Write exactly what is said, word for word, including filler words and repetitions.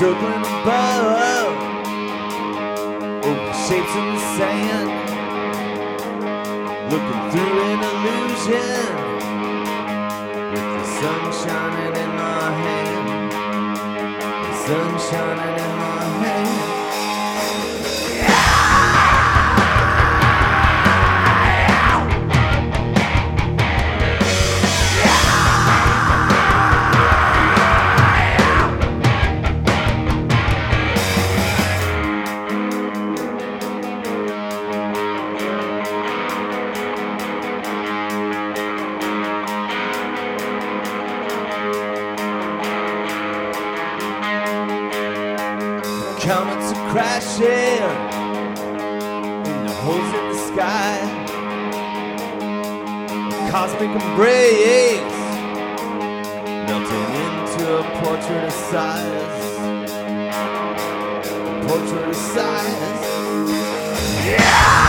circling above, over shapes in the sand, looking through an illusion, with the sun shining in my hand, the sun shining in my hand. Comets are crashing in the holes in the sky. Cosmic embrace melting into a portrait of size. A portrait of size. Yeah!